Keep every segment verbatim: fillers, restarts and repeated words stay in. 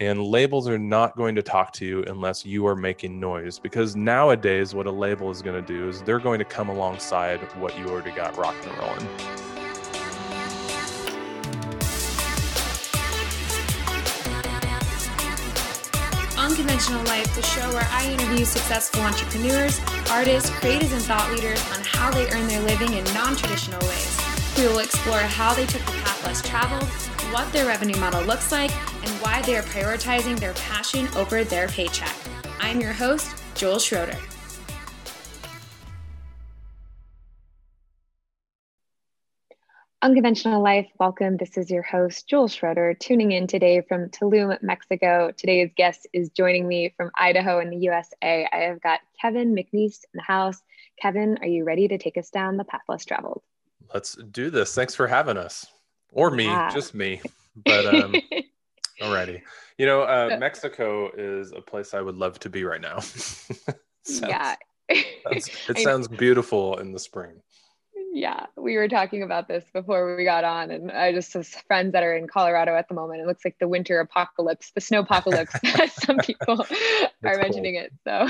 And labels are not going to talk to you unless you are making noise, because nowadays what a label is going to do is they're going to come alongside what you already got rocking and rolling. Unconventional Life, the show where I interview successful entrepreneurs, artists, creators, and thought leaders on how they earn their living in non-traditional ways. We will explore how they took the path less traveled, what their revenue model looks like, and why they are prioritizing their passion over their paycheck. I'm your host, Joel Schroeder. Unconventional Life, welcome. This is your host, Joel Schroeder, tuning in today from Tulum, Mexico. Today's guest is joining me from Idaho in the U S A. I have got Kevin McNeese in the house. Kevin, are you ready to take us down the path less traveled? Let's do this. Thanks for having us. Or me, yeah. just me. But um, alrighty. You know, uh, Mexico is a place I would love to be right now. sounds, yeah. sounds, it sounds beautiful in the spring. Yeah, we were talking about this before we got on, and I just have friends that are in Colorado at the moment. It looks like the winter apocalypse, the snow apocalypse. Some people are mentioning it. So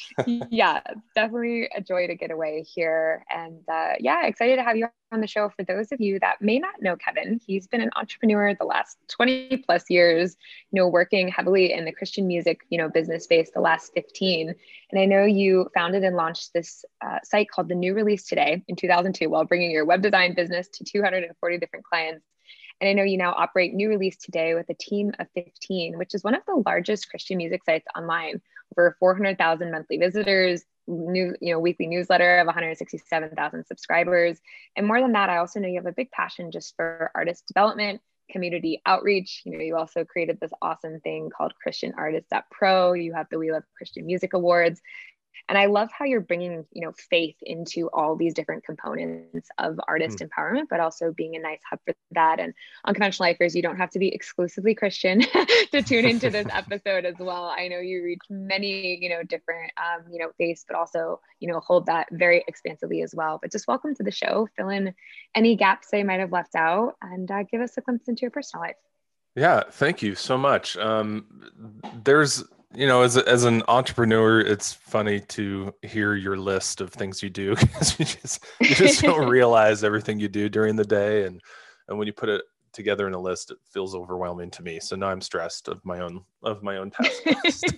yeah, it's definitely a joy to get away here. And uh, yeah, excited to have you on the show. For those of you that may not know Kevin, he's been an entrepreneur the last twenty plus years, you know, working heavily in the Christian music, you know, business space the last fifteen. And I know you founded and launched this uh, site called The New Release Today in two thousand two, while bringing your web design business to two hundred forty different clients. And I know you now operate New Release Today with a team of fifteen, which is one of the largest Christian music sites online. Over four hundred thousand monthly visitors, new, you know, weekly newsletter of one hundred sixty-seven thousand subscribers. And more than that, I also know you have a big passion just for artist development, community outreach. You know, you also created this awesome thing called Christian Artists Pro. You have the We Love Christian Music Awards. And I love how you're bringing, you know, faith into all these different components of artist mm. empowerment, but also being a nice hub for that. And Unconventional Lifers, you don't have to be exclusively Christian to tune into this episode as well. I know you reach many, you know, different, um, you know, faiths, but also, you know, hold that very expansively as well. But just welcome to the show. Fill in any gaps they might have left out, and uh, give us a glimpse into your personal life. Yeah, thank you so much. Um, there's You know, as a, as an entrepreneur, it's funny to hear your list of things you do, because you just you just don't realize everything you do during the day, and and when you put it together in a list, it feels overwhelming to me. So now I'm stressed of my own of my own task list.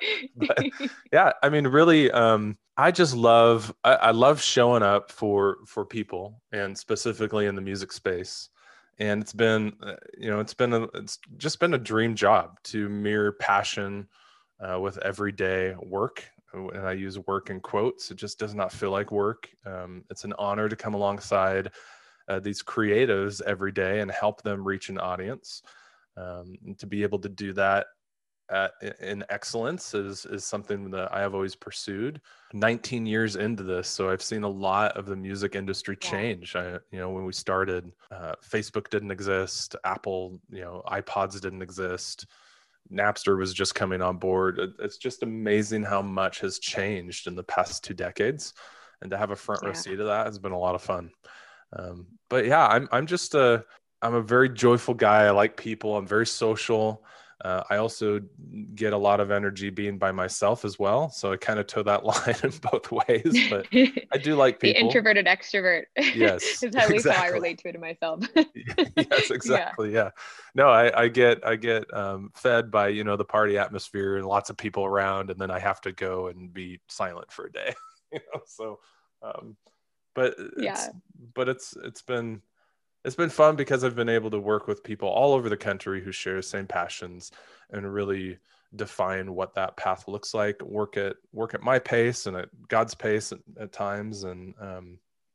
But yeah, I mean, really, um, I just love I, I love showing up for for people, and specifically in the music space. And it's been, you know, it's been a it's just been a dream job to mirror passion Uh, with everyday work. And I use work in quotes. It just does not feel like work. Um, it's an honor to come alongside uh, these creatives every day and help them reach an audience. Um, and to be able to do that at, in excellence is, is something that I have always pursued. nineteen years into this, so I've seen a lot of the music industry change. I, you know, when we started, uh, Facebook didn't exist. Apple, you know, iPods didn't exist. Napster was just coming on board. It's just amazing how much has changed in the past two decades, and to have a front row yeah. seat of that has been a lot of fun. Um, but yeah, I'm I'm just a I'm a very joyful guy. I like people. I'm very social. Uh, I also get a lot of energy being by myself as well. So I kind of toe that line in both ways, but I do like people. The introverted extrovert. Yes. Is at least exactly. how I relate to it in myself. Yes, exactly. Yeah. yeah. No, I, I get, I get um, fed by, you know, the party atmosphere and lots of people around, and then I have to go and be silent for a day, you know? So, um, but yeah, it's, but it's, it's been, It's been fun because I've been able to work with people all over the country who share the same passions and really define what that path looks like. Work at work at my pace and at God's pace at, at times, and um,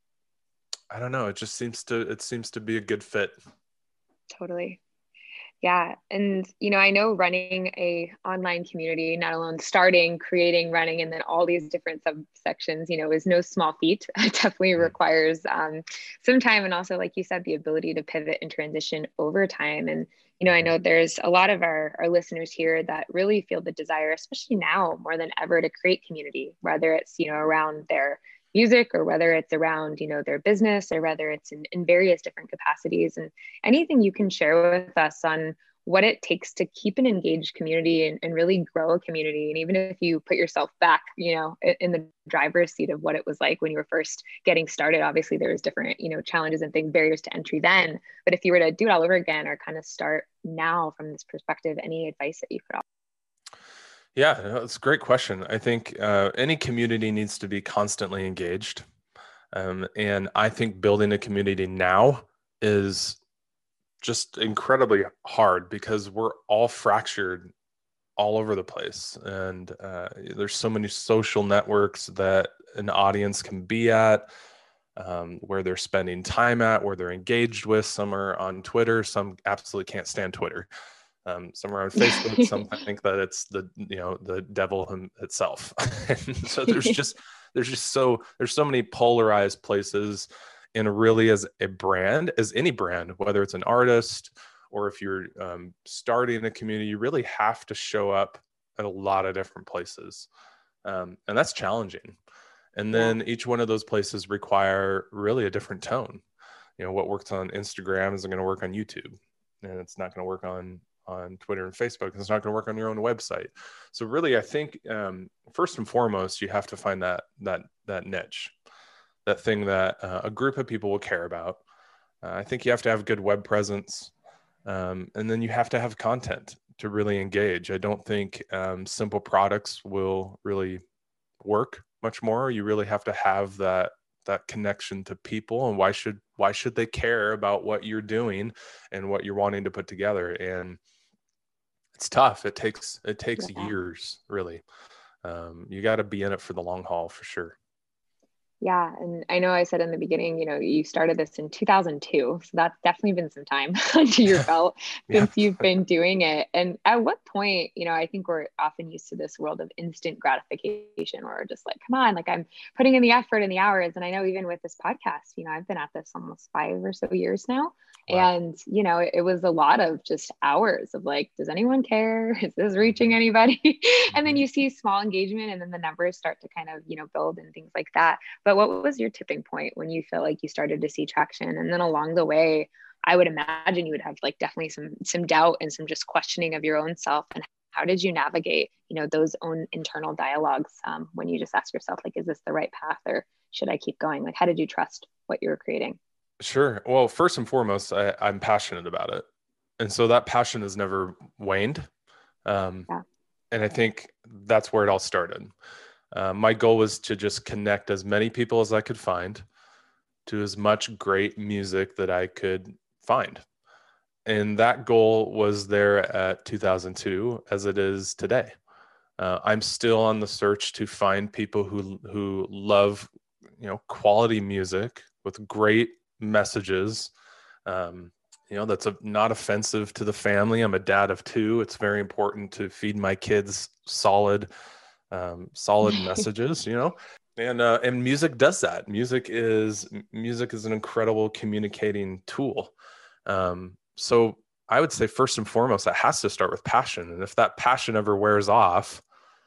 I don't know. It just seems to it seems to be a good fit. Totally. Yeah. And, you know, I know running a online community, not alone starting, creating, running, and then all these different subsections, you know, is no small feat. It definitely mm-hmm. requires um, some time. And also, like you said, the ability to pivot and transition over time. And, you know, I know there's a lot of our, our listeners here that really feel the desire, especially now more than ever, to create community, whether it's, you know, around their music or whether it's around, you know, their business or whether it's in, in various different capacities. And anything you can share with us on what it takes to keep an engaged community and, and really grow a community. And even if you put yourself back, you know, in the driver's seat of what it was like when you were first getting started, obviously there was different, you know, challenges and things, barriers to entry then. But if you were to do it all over again or kind of start now from this perspective, any advice that you could offer? Yeah, that's a great question. I think uh, any community needs to be constantly engaged. Um, and I think building a community now is just incredibly hard because we're all fractured all over the place. And uh, there's so many social networks that an audience can be at, um, where they're spending time at, where they're engaged with. Some are on Twitter, some absolutely can't stand Twitter. Um, some are on Facebook, some think that it's the, you know, the devil him, itself. And so there's just, there's just so, there's so many polarized places. And really, as a brand, as any brand, whether it's an artist or if you're um, starting a community, you really have to show up at a lot of different places. Um, and that's challenging. And then yeah. each one of those places require really a different tone. You know, what works on Instagram isn't going to work on YouTube, and it's not going to work on on Twitter and Facebook. It's not going to work on your own website. So really, I think um, first and foremost, you have to find that that that niche, that thing that uh, a group of people will care about. Uh, I think you have to have good web presence, um, and then you have to have content to really engage. I don't think um, simple products will really work much more. You really have to have that that connection to people, and why should why should they care about what you're doing and what you're wanting to put together? And it's tough. It takes it takes yeah. years, really. Um, you got to be in it for the long haul, for sure. Yeah. And I know I said in the beginning, you know, you started this in two thousand two. So that's definitely been some time under your belt yeah. since you've been doing it. And at what point, you know, I think we're often used to this world of instant gratification where we're just like, come on, like I'm putting in the effort and the hours. And I know even with this podcast, you know, I've been at this almost five or so years now. Wow. And, you know, it, it was a lot of just hours of like, does anyone care? Is this reaching anybody? Mm-hmm. And then you see small engagement and then the numbers start to kind of, you know, build and things like that. But what was your tipping point when you felt like you started to see traction? And then along the way, I would imagine you would have like definitely some some doubt and some just questioning of your own self. And how did you navigate, you know, those own internal dialogues um, when you just ask yourself, like, is this the right path or should I keep going? Like, how did you trust what you were creating? Sure. Well, first and foremost, I, I'm passionate about it. And so that passion has never waned. Um, yeah. And I think that's where it all started. Uh, my goal was to just connect as many people as I could find to as much great music that I could find. And that goal was there at two thousand two as it is today. Uh, I'm still on the search to find people who who love, you know, quality music with great messages. Um, you know, that's a, not offensive to the family. I'm a dad of two. It's very important to feed my kids solid um, solid messages, you know, and, uh, and music does that. Music is, music is an incredible communicating tool. Um, so I would say first and foremost, that has to start with passion. And if that passion ever wears off,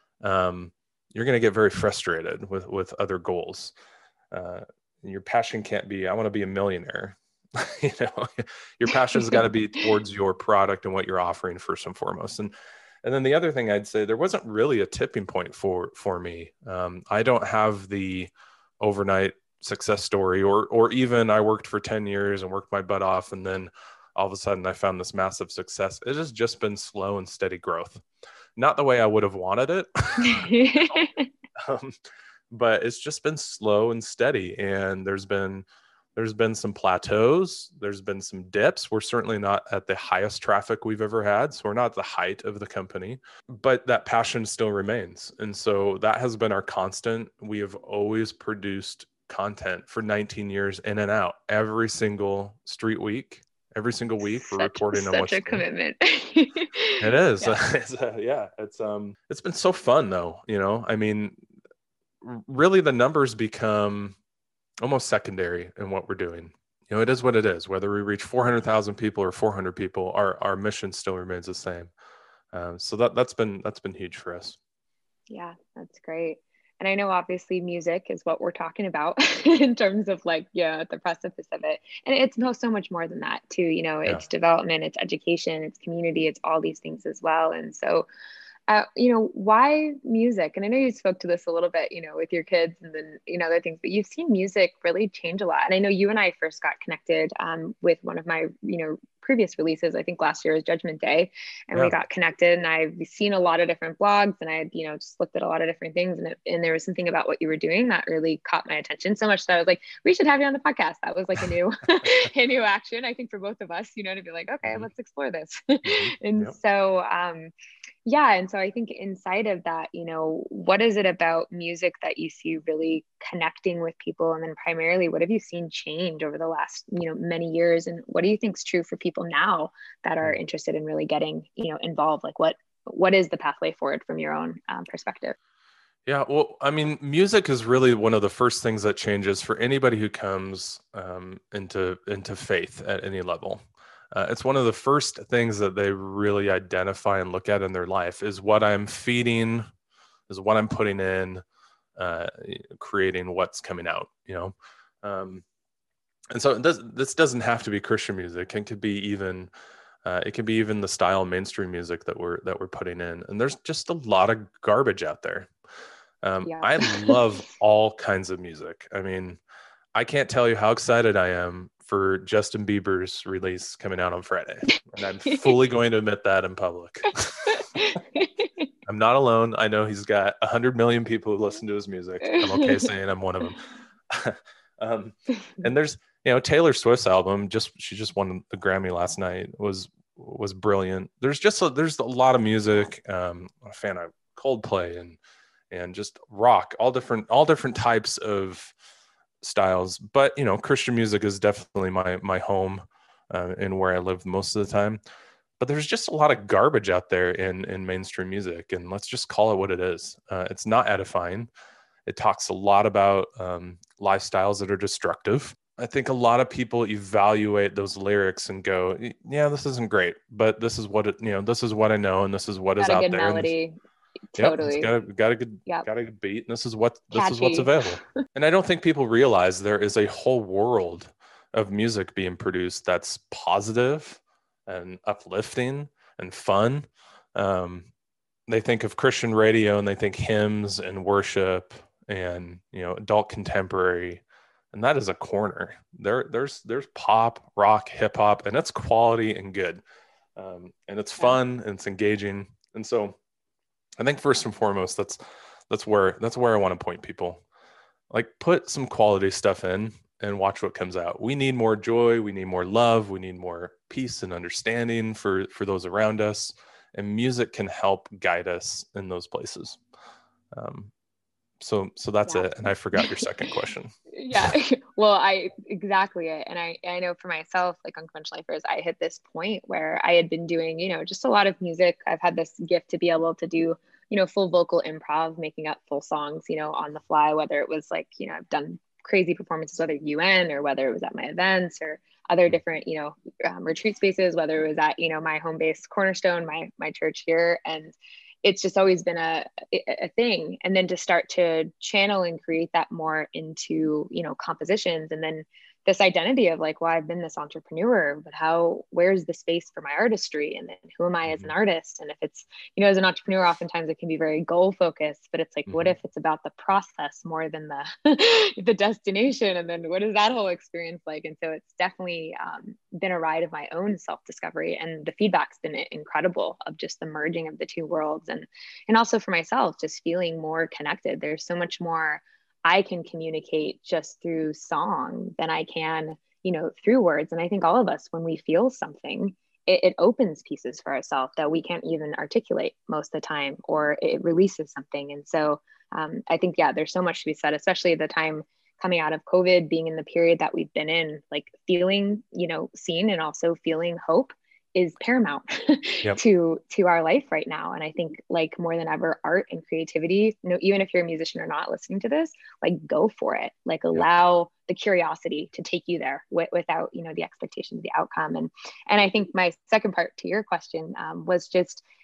um, you're going to get very frustrated with, with other goals. Uh, your passion can't be, I want to be a millionaire. You know, your passion's got to be towards your product and what you're offering first and foremost. And And then the other thing I'd say, there wasn't really a tipping point for for me. Um, I don't have the overnight success story, or or even I worked for ten years and worked my butt off, and then all of a sudden I found this massive success. It has just been slow and steady growth. Not the way I would have wanted it, um, but it's just been slow and steady. And there's been There's been some plateaus. There's been some dips. We're certainly not at the highest traffic we've ever had. So we're not at the height of the company, but that passion still remains. And so that has been our constant. We have always produced content for nineteen years in and out. Every single street week, every single week we're such, reporting such on what's a commitment. It is. Yeah. it's, uh, yeah. It's, um, it's been so fun though. You know, I mean, really the numbers become almost secondary in what we're doing. You know, it is what it is. Whether we reach four hundred thousand people or four hundred people, our our mission still remains the same. Um, so that that's been that's been huge for us. Yeah, that's great. And I know obviously music is what we're talking about in terms of like, yeah, the precipice of it. And it's no, so much more than that too. You know, Yeah. it's development, it's education, it's community, it's all these things as well. And so, uh, you know, why music? And I know you spoke to this a little bit, you know, with your kids and then, you know, other things, but you've seen music really change a lot. And I know you and I first got connected um, with one of my, you know, previous releases. I think last year was Judgment Day, and we Yeah. got connected, and I've seen a lot of different blogs, and I had, you know, just looked at a lot of different things, and it, and there was something about what you were doing that really caught my attention so much that I was like, we should have you on the podcast. That was like a new, a new action, I think, for both of us, you know, to be like, okay, Mm-hmm. let's explore this. Mm-hmm. And Yep. so, um, yeah. And so I think inside of that, you know, what is it about music that you see really connecting with people? And then primarily, what have you seen change over the last, you know, many years? And what do you think is true for people now that are interested in really getting, you know, involved? Like what, what is the pathway forward from your own um, perspective? Yeah, well, I mean, music is really one of the first things that changes for anybody who comes um, into into faith at any level. Uh, it's one of the first things that they really identify and look at in their life is what I'm feeding, is what I'm putting in, uh, creating what's coming out. You know, um, and so it does, this doesn't have to be Christian music. It could be even uh, it can be even the style mainstream music that we're that we're putting in. And there's just a lot of garbage out there. Um, Yeah. I love all kinds of music. I mean, I can't tell you how excited I am for Justin Bieber's release coming out on Friday. And I'm fully going to admit that in public. I'm not alone. I know he's got one hundred million people who listen to his music. I'm okay saying I'm one of them. um, and there's, you know, Taylor Swift's album, just she just won the Grammy last night, was was brilliant. There's just a, there's a lot of music. Um, I'm a fan of Coldplay and and just rock, all different all different types of styles. But you know, Christian music is definitely my my home uh, and where I live most of the time. But there's just a lot of garbage out there in in mainstream music, and let's just call it what it is. Uh, it's not edifying. It talks a lot about um, lifestyles that are destructive. I think a lot of people evaluate those lyrics and go, "Yeah, this isn't great, but this is what it, you know, this is what I know, and this is what is Got a out good there." And this, melody. yep, it's Totally. got a, got a good Yep. got a good beat, and this is what this is what's Catchy. available. And I don't think people realize there is a whole world of music being produced that's positive and uplifting and fun. Um, they think of Christian radio and they think hymns and worship and, you know, adult contemporary, and that is a corner. There, there's there's pop, rock, hip hop, and it's quality and good, um, and it's Yeah. fun and it's engaging. And so, I think first and foremost, that's that's where that's where I want to point people. Like, put some quality stuff in and watch what comes out. We need more joy. We need more love. We need more peace and understanding for for those around us. And music can help guide us in those places. Um, so so that's Yeah. it. And I forgot your second question. Yeah. Well, I exactly it. And I I know for myself, like Unconventional Lifers, I hit this point where I had been doing, you know, just a lot of music. I've had this gift to be able to do, you know, full vocal improv, making up full songs, you know, on the fly, whether it was like, you know, I've done crazy performances, whether U N or whether it was at my events or other different, you know, um, retreat spaces, whether it was at, you know, my home base Cornerstone, my my church here. And it's just always been a, a thing. And then to start to channel and create that more into, you know, compositions, and then this identity of like, well, I've been this entrepreneur, but how, where's the space for my artistry? And then who am I as an Mm-hmm. artist? And if it's, you know, as an entrepreneur, oftentimes it can be very goal focused, but it's like, Mm-hmm. what if it's about the process more than the, the destination? And then what is that whole experience like? And so it's definitely um, been a ride of my own self-discovery, and the feedback's been incredible of just the merging of the two worlds. And, and also for myself, just feeling more connected. There's so much more I can communicate just through song than I can, you know, through words. And I think all of us, when we feel something, it, it opens pieces for ourselves that we can't even articulate most of the time, or it releases something. And so um, I think, yeah, there's so much to be said, especially the time coming out of COVID, being in the period that we've been in, like feeling, you know, seen and also feeling hope is paramount Yep. to to our life right now. And I think like more than ever, art and creativity, you know, even if you're a musician or not listening to this, like go for it, like allow yep. the curiosity to take you there w- without, you know, the expectation of the outcome. And and I think my second part to your question um, was just,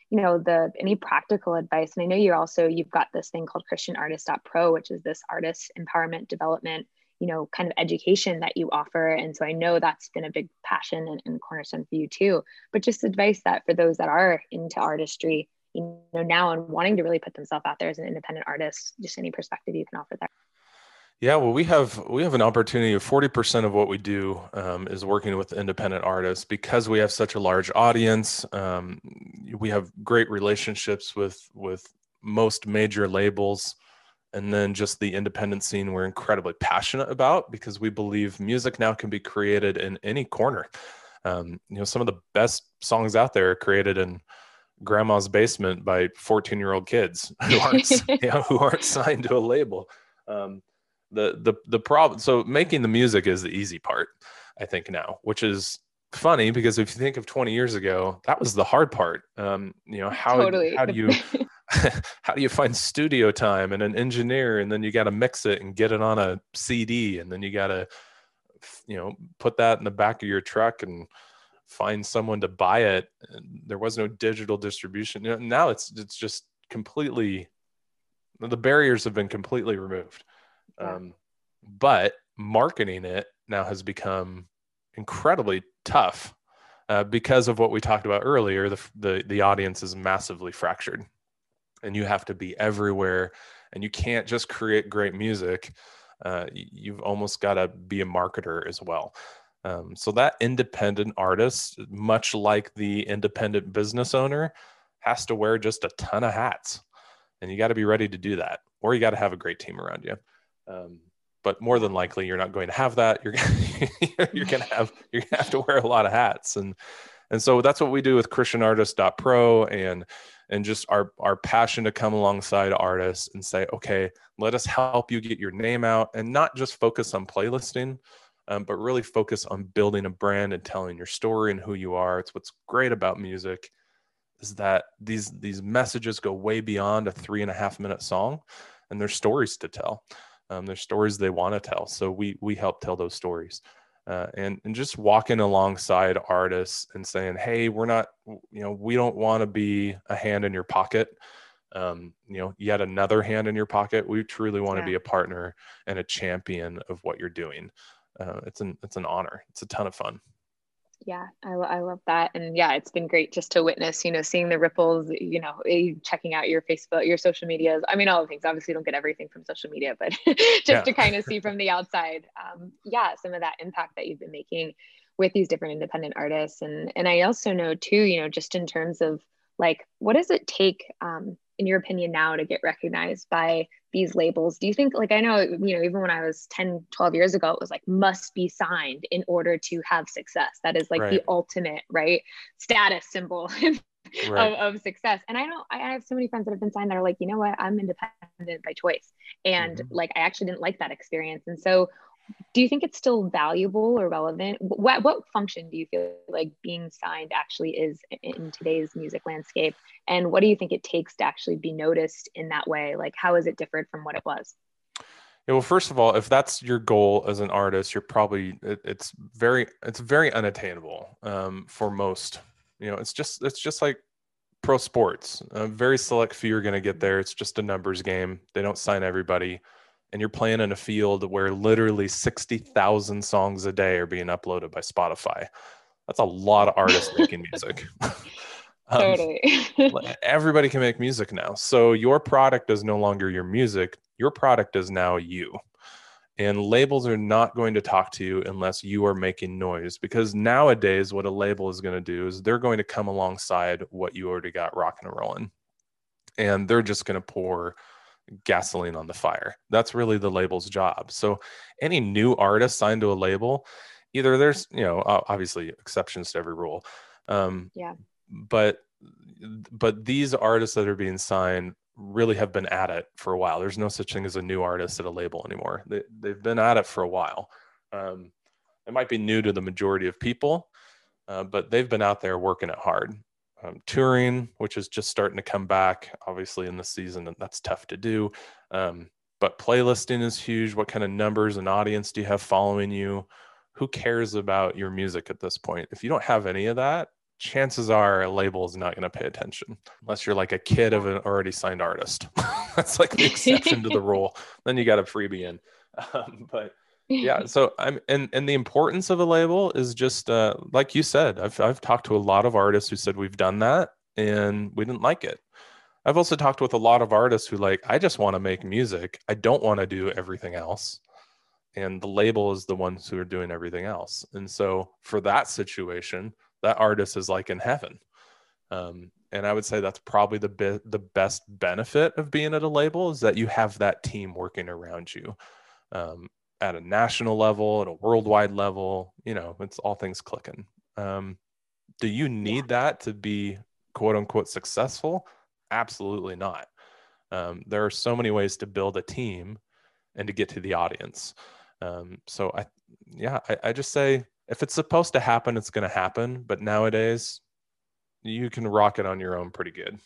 you know, the any practical advice. And I know you're also, you've got this thing called Christian Artist dot pro, which is this artist empowerment development, you know, kind of education that you offer. And so I know that's been a big passion and, and cornerstone for you too. But just advice that for those that are into artistry, you know, now and wanting to really put themselves out there as an independent artist, just any perspective you can offer there. Yeah, well, we have we have an opportunity of forty percent of what we do um, is working with independent artists because we have such a large audience. Um, we have great relationships with with most major labels, and then just the independent scene we're incredibly passionate about because we believe music now can be created in any corner. Um, you know, some of the best songs out there are created in grandma's basement by fourteen year old kids who aren't you know, who aren't signed to a label. Um, the the the problem, so making the music is the easy part, I think now, which is funny because if you think of twenty years ago, that was the hard part. Um, you know, how Totally. how do you how do you find studio time and an engineer, and then you got to mix it and get it on a C D, and then you got to you know put that in the back of your truck and find someone to buy it. And there was no digital distribution. You know, now it's it's just completely, the barriers have been completely removed. Yeah. Um, but marketing it now has become incredibly tough uh, because of what we talked about earlier. The, the the audience is massively fractured, and you have to be everywhere, and you can't just create great music. Uh, you've almost got to be a marketer as well. Um, so that independent artist, much like the independent business owner, has to wear just a ton of hats, and you got to be ready to do that, or you got to have a great team around you. Um, but more than likely, you're not going to have that. You're you're going to have you're going to have to wear a lot of hats, and and so that's what we do with Christian Artist dot pro, and and just our our passion to come alongside artists and say, okay, let us help you get your name out, and not just focus on playlisting, um, but really focus on building a brand and telling your story and who you are. It's what's great about music is that these these messages go way beyond a three and a half minute song, and there's stories to tell. Um, there's stories they want to tell. So we we help tell those stories. Uh, and, and just walking alongside artists and saying, hey, we're not, you know, we don't want to be a hand in your pocket, um, you know, yet another hand in your pocket. We truly want yeah. to be a partner and a champion of what you're doing. Uh, it's an, it's an honor. It's a ton of fun. Yeah, I, I love that. And yeah, it's been great just to witness, you know, seeing the ripples, you know, checking out your Facebook, your social medias. I mean, all the things, obviously don't get everything from social media, but just yeah. to kind of see from the outside, um, yeah, some of that impact that you've been making with these different independent artists. And, and I also know too, you know, just in terms of like, what does it take, um, in your opinion now to get recognized by these labels? Do you think, like, I know, you know, even when I was ten, twelve years ago, it was like must be signed in order to have success. That is like right. the ultimate, right, status symbol right. of, of success. And I know I have so many friends that have been signed that are like, you know what, I'm independent by choice. And mm-hmm. like, I actually didn't like that experience. And so do you think it's still valuable or relevant? What what function do you feel like being signed actually is in today's music landscape? And what do you think it takes to actually be noticed in that way? Like, how is it different from what it was? Yeah, well, first of all, if that's your goal as an artist, you're probably, it, it's very, it's very unattainable um, for most. You know, it's just, it's just like pro sports. A very select few are going to get there. It's just a numbers game. They don't sign everybody. And you're playing in a field where literally sixty thousand songs a day are being uploaded by Spotify. That's a lot of artists making music. um, totally. Everybody can make music now. So your product is no longer your music. Your product is now you. And labels are not going to talk to you unless you are making noise. Because nowadays, what a label is going to do is they're going to come alongside what you already got rocking and rolling. And they're just going to pour gasoline on the fire. That's really the label's job. So any new artist signed to a label, either there's, you know, obviously exceptions to every rule. Um, yeah. But, but these artists that are being signed really have been at it for a while. There's no such thing as a new artist at a label anymore. They, they've been at it for a while. Um, it might be new to the majority of people, uh, but they've been out there working it hard. Um, touring, which is just starting to come back, obviously in the season, and that's tough to do. Um, but playlisting is huge. What kind of numbers and audience do you have following you? Who cares about your music at this point? If you don't have any of that, chances are a label is not going to pay attention unless you're like a kid of an already signed artist. That's like the exception to the rule. Then you got a freebie in. Um, but yeah, so I'm and and the importance of a label is just uh, like you said. I've I've talked to a lot of artists who said we've done that and we didn't like it. I've also talked with a lot of artists who like, I just want to make music. I don't want to do everything else. And the label is the ones who are doing everything else. And so for that situation, that artist is like in heaven. Um, and I would say that's probably the be- the best benefit of being at a label is that you have that team working around you um, at a national level, at a worldwide level. You know, it's all things clicking. Um, do you need yeah. that to be quote unquote successful? Absolutely not. Um, there are so many ways to build a team and to get to the audience. Um, so I, yeah, I, I just say if it's supposed to happen, it's going to happen. But nowadays, you can rock it on your own pretty good.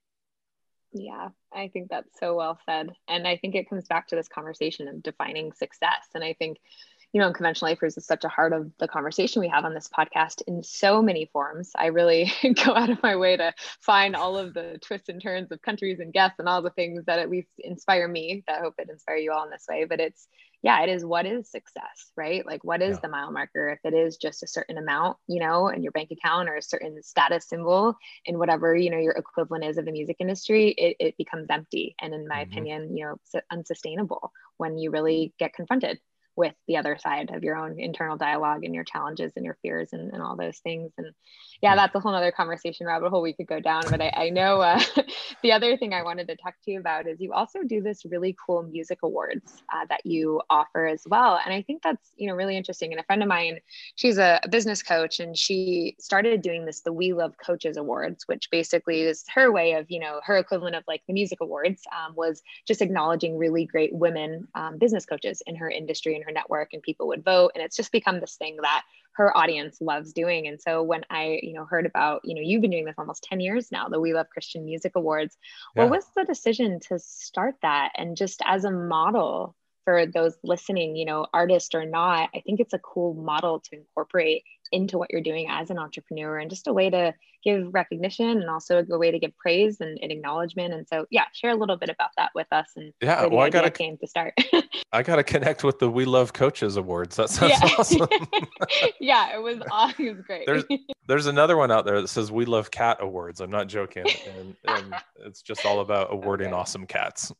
Yeah, I think that's so well said. And I think it comes back to this conversation of defining success. And I think, you know, Conventional Lifers is such a heart of the conversation we have on this podcast in so many forms. I really go out of my way to find all of the twists and turns of countries and guests and all the things that at least inspire me. I hope it inspire you all in this way. But it's, yeah, it is what is success, right? Like what is yeah. the mile marker? If it is just a certain amount, you know, in your bank account or a certain status symbol in whatever, you know, your equivalent is of the music industry, it, it becomes empty. And in my mm-hmm. opinion, you know, unsustainable when you really get confronted with the other side of your own internal dialogue and your challenges and your fears and, and all those things. And yeah, that's a whole nother conversation rabbit hole we could go down. But I, I know uh, the other thing I wanted to talk to you about is you also do this really cool music awards uh, that you offer as well. And I think that's, you know, really interesting. And a friend of mine, she's a, a business coach, and she started doing this, the We Love Coaches Awards, which basically is her way of, you know, her equivalent of like the music awards um, was just acknowledging really great women um, business coaches in her industry and her network, and people would vote. And it's just become this thing that her audience loves doing. And so when I, you know, heard about, you know, you've been doing this almost ten years now, the We Love Christian Music Awards, yeah. what was the decision to start that? And just as a model for those listening, you know, artist or not, I think it's a cool model to incorporate into what you're doing as an entrepreneur, and just a way to give recognition and also a way to give praise and, and acknowledgement. And so, yeah, share a little bit about that with us and yeah, where the well, idea I gotta, came to start. I got to connect with the We Love Coaches Awards. That sounds yeah. awesome. yeah, it was awesome. It was great. There's, there's another one out there that says We Love Cat Awards. I'm not joking. And, and it's just all about awarding okay. awesome cats.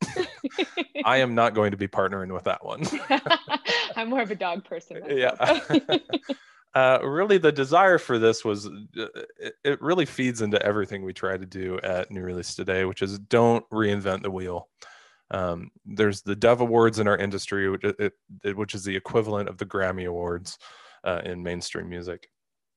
I am not going to be partnering with that one. I'm more of a dog person. Yeah. Uh, really, the desire for this was, uh, it, it really feeds into everything we try to do at New Release Today, which is don't reinvent the wheel. Um, there's the Dove Awards in our industry, which, it, it, which is the equivalent of the Grammy Awards uh, in mainstream music.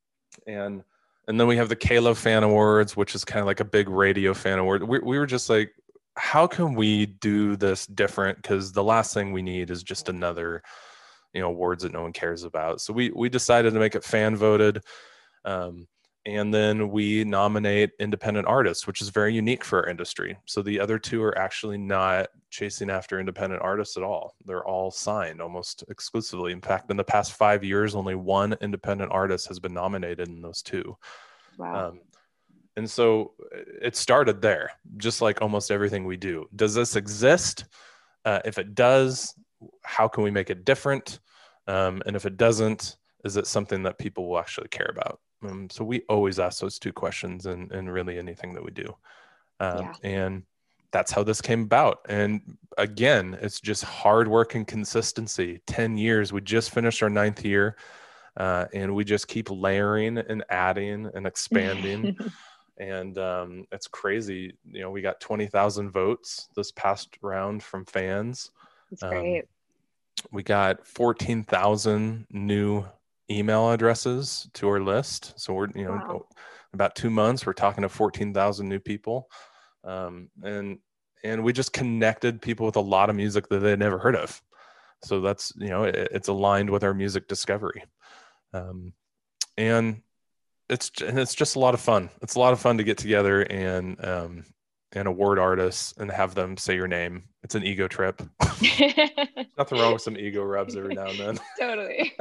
And and then we have the K-Love Fan Awards, which is kind of like a big radio fan award. We, we were just like, how can we do this different? Because the last thing we need is just another, you know, awards that no one cares about. So we we decided to make it fan voted. Um, and then we nominate independent artists, which is very unique for our industry. So the other two are actually not chasing after independent artists at all. They're all signed almost exclusively. In fact, in the past five years, only one independent artist has been nominated in those two. Wow. Um, and so it started there, just like almost everything we do. Does this exist? Uh, if it does, how can we make it different? Um, and if it doesn't, is it something that people will actually care about? Um, so we always ask those two questions in, in really anything that we do. Um, yeah. And that's how this came about. And again, it's just hard work and consistency. ten years, we just finished our ninth year, uh, and we just keep layering and adding and expanding. And um, it's crazy. You know, we got twenty thousand votes this past round from fans. That's great. Um, we got fourteen thousand new email addresses to our list. So we're, you know, wow. about two months, we're talking to fourteen thousand new people. Um, and, and we just connected people with a lot of music that they'd never heard of. So that's, you know, it, it's aligned with our music discovery. Um, and it's, and it's just a lot of fun. It's a lot of fun to get together and, um, and award artists and have them say your name. It's an ego trip. Nothing wrong with some ego rubs every now and then. Totally.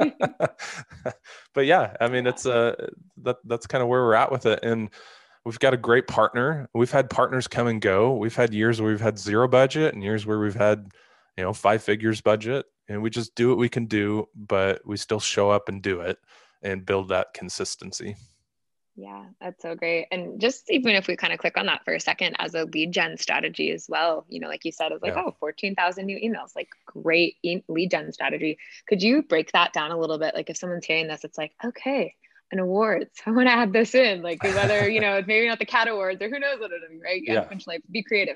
But yeah, I mean, it's uh that that's kind of where we're at with it. And we've got a great partner. We've had partners come and go. We've had years where we've had zero budget and years where we've had, you know, five figures budget, and we just do what we can do, but we still show up and do it and build that consistency. Yeah, that's so great. And just even if we kind of click on that for a second as a lead gen strategy as well, you know, like you said, it's like, yeah. oh, fourteen thousand new emails, like great e- lead gen strategy. Could you break that down a little bit? Like if someone's hearing this, it's like, okay, an awards, I want to add this in, like whether, you know, maybe not the cat awards or who knows what it'll be, right? Yeah. Unconventional life, be creative.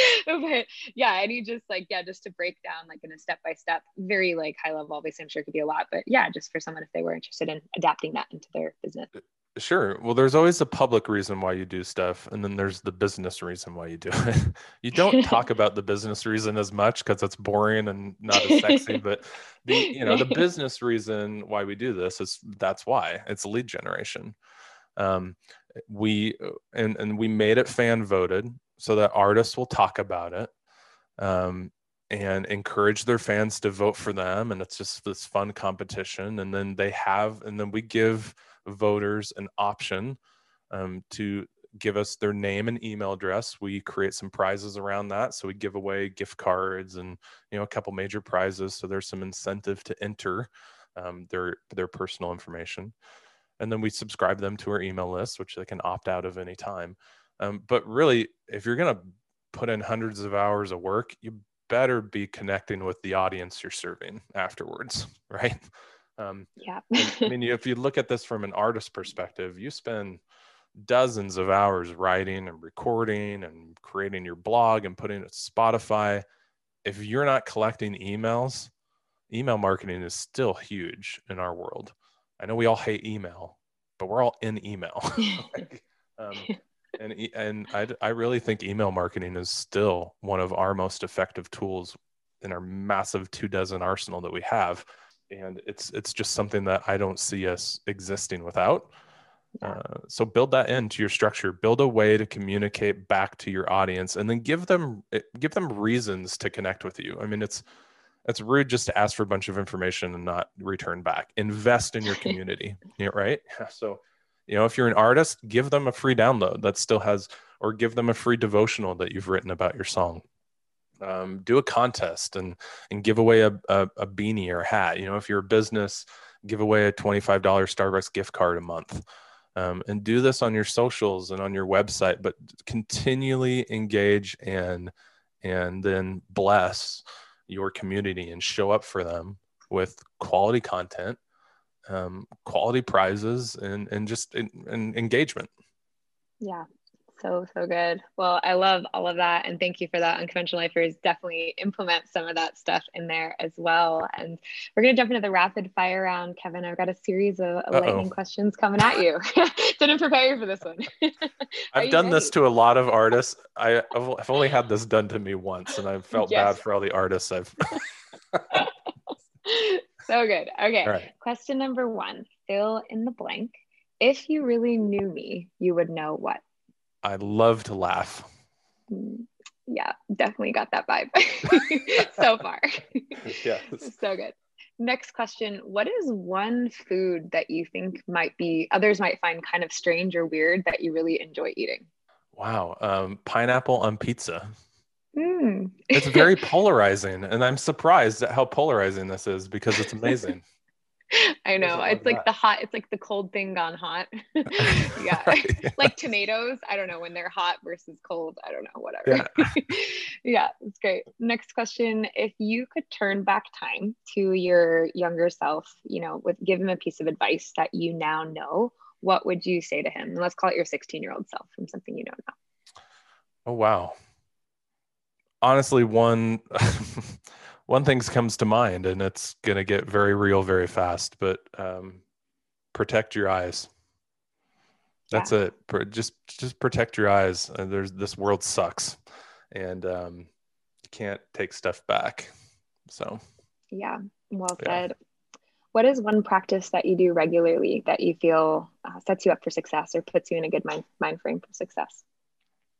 But yeah, any just like, yeah, just to break down like in a step-by-step, very like high level, obviously I'm sure it could be a lot, but yeah, just for someone if they were interested in adapting that into their business. Sure. Well, there's always a public reason why you do stuff, and then there's the business reason why you do it. You don't talk about the business reason as much because it's boring and not as sexy, but the, you know, the business reason why we do this is that's why it's lead generation. Um, we, and, and we made it fan voted so that artists will talk about it, um, and encourage their fans to vote for them. And it's just this fun competition. And then they have, and then we give voters an option um, to give us their name and email address. We create some prizes around that. So we give away gift cards and, you know, a couple major prizes. So there's some incentive to enter um, their, their personal information. And then we subscribe them to our email list, which they can opt out of any time. Um, but really, if you're going to put in hundreds of hours of work, you better be connecting with the audience you're serving afterwards, right? Um, yeah. I mean, if you look at this from an artist perspective, you spend dozens of hours writing and recording and creating your blog and putting it to Spotify. If you're not collecting emails, email marketing is still huge in our world. I know we all hate email, but we're all in email. like, um, and and I, I really think email marketing is still one of our most effective tools in our massive two dozen arsenal that we have. And it's it's just something that I don't see us existing without. Yeah. Uh, so build that into your structure. Build a way to communicate back to your audience, and then give them give them reasons to connect with you. I mean, it's it's rude just to ask for a bunch of information and not return back. Invest in your community, yeah, right? So, you know, if you're an artist, give them a free download that still has, or give them a free devotional that you've written about your song. Um, do a contest and and give away a, a, a beanie or a hat. You know, if you're a business, give away a twenty-five dollars Starbucks gift card a month. Um, and do this on your socials and on your website, but continually engage and and then bless your community and show up for them with quality content, um, quality prizes, and and just in, in engagement. Yeah. So, so good. Well, I love all of that. And thank you for that. Unconventional Lifers definitely implement some of that stuff in there as well. And we're going to jump into the rapid fire round, Kevin. I've got a series of Uh-oh. lightning questions coming at you. Didn't prepare you for this one. I've done ready? this to a lot of artists. I, I've only had this done to me once, and I felt yes. bad for all the artists I've. So good. Okay. All right. Question number one, fill in the blank. If you really knew me, you would know what? I love to laugh. Yeah, definitely got that vibe so far. Yeah. So good. Next question. What is one food that you think might be, others might find kind of strange or weird that you really enjoy eating? Wow. Um, pineapple on pizza. Mm. It's very polarizing. And I'm surprised at how polarizing this is because it's amazing. I know. It's like that? the hot, it's like the cold thing gone hot. Yeah. Right, yeah. Like tomatoes. I don't know, when they're hot versus cold. I don't know, whatever. Yeah. Yeah, it's great. Next question. If you could turn back time to your younger self, you know, with give him a piece of advice that you now know, what would you say to him? And let's call it your sixteen year old self from something you don't know. Oh, wow. Honestly, one one thing comes to mind, and it's going to get very real very fast, but um, protect your eyes. That's yeah. it. Just just protect your eyes. Uh, there's this world sucks, and um, you can't take stuff back. So yeah, well said. Yeah. What is one practice that you do regularly that you feel uh, sets you up for success or puts you in a good mind mind frame for success?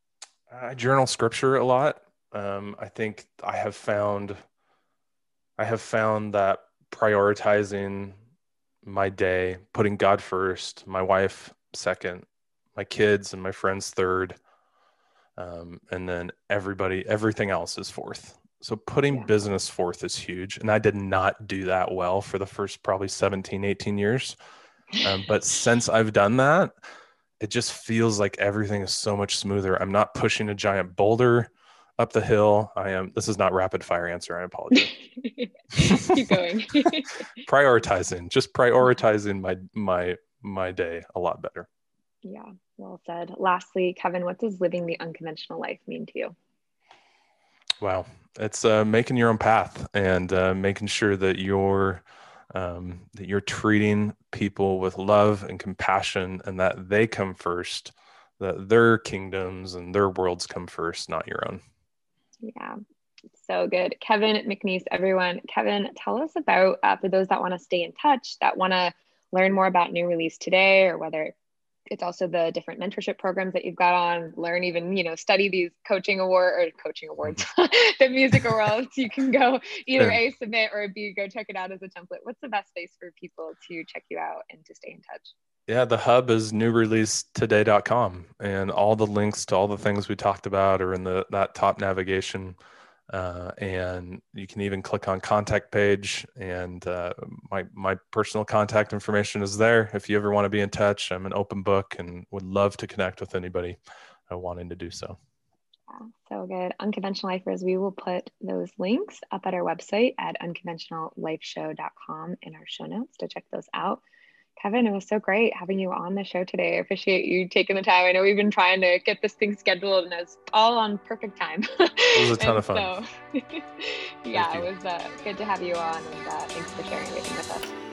I journal scripture a lot. Um, I think I have found I have found that prioritizing my day, putting God first, my wife second, my kids and my friends third, um, and then everybody, everything else is fourth. So putting Yeah. business fourth is huge. And I did not do that well for the first probably seventeen, eighteen years. Um, but since I've done that, it just feels like everything is so much smoother. I'm not pushing a giant boulder up the hill. I am, this is not rapid fire answer. I apologize. Keep going. Prioritizing, just prioritizing my, my, my day a lot better. Yeah, well said. Lastly, Kevin, what does living the unconventional life mean to you? Wow. It's uh, making your own path and uh, making sure that you're um, that you're treating people with love and compassion, and that they come first, that their kingdoms and their worlds come first, not your own. Yeah, so good. Kevin McNeice, everyone. Kevin, tell us about, uh, for those that want to stay in touch, that want to learn more about New Release Today, or whether it's also the different mentorship programs that you've got on, learn even, you know, study these coaching award or coaching awards, mm-hmm. the music awards. You can go either A, submit, or B, go check it out as a template. What's the best place for people to check you out and to stay in touch? Yeah, the hub is new release today dot com, and all the links to all the things we talked about are in the that top navigation. Uh, and you can even click on contact page, and uh, my my personal contact information is there. If you ever want to be in touch, I'm an open book and would love to connect with anybody uh, wanting to do so. Yeah, so good. Unconventional Lifers, we will put those links up at our website at unconventional life show dot com in our show notes to check those out. Kevin, it was so great having you on the show today. I appreciate you taking the time. I know we've been trying to get this thing scheduled, and it's all on perfect time. It was a ton of fun. So, yeah, it was uh, good to have you on, and uh, thanks for sharing everything with us.